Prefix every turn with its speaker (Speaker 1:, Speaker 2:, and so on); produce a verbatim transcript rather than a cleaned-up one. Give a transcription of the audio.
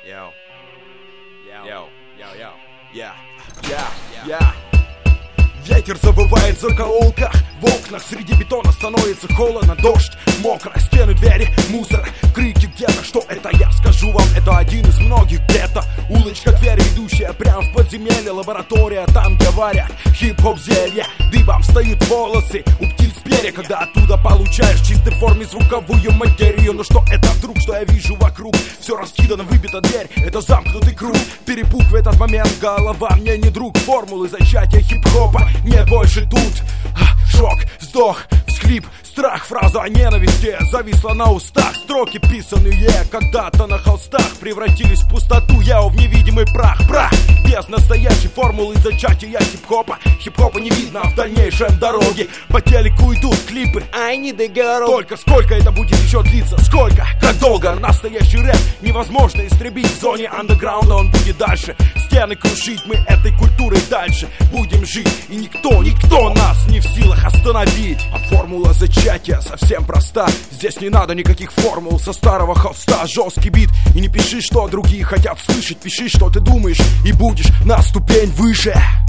Speaker 1: Йоу. Йоу. Йоу, йоу. Я. Я. Я. Ветер завывает в закоулках, в окнах среди бетона становится холодно. Дождь, мокро, стены, двери, мусор, крики где-то. Что это, я скажу вам, это один из многих где-то. Улочка, дверь, ведущая прям в подземелье. Лаборатория, там где варят хип-хоп зелье. Дыбом встают волосы у птиц перья, когда оттуда получаешь в чистой форме звуковую материю. Но что это вдруг, что я вижу вокруг? Все раскидано, выбита дверь, это замкнутый круг. Перепуг в этот момент, голова мне не друг. Формулы зачатия хип-хопа нет больше тут. Шок, вздох, всхлип, страх, фраза о ненависти зависла на устах. Строки, писанные когда-то на холстах, превратились в пустоту, я в невидимый прах. Прах, без настоящей формулы зачатия хип-хопа. Хип-хопа не видно в дальнейшем дороге. По телеку идут клипы I need a girl. Только сколько это будет еще длиться? Сколько? Как долго? Настоящий рэп невозможно истребить. В зоне андеграунда он будет дальше. Стены крушить, мы этой культурой дальше будем жить. И никто, никто нас не в силах остановить. А формула зачатия совсем проста. Здесь не надо никаких формул со старого холста. Жесткий бит, и не пиши, что другие хотят слышать. Пиши, что ты думаешь, и будешь на ступень выше.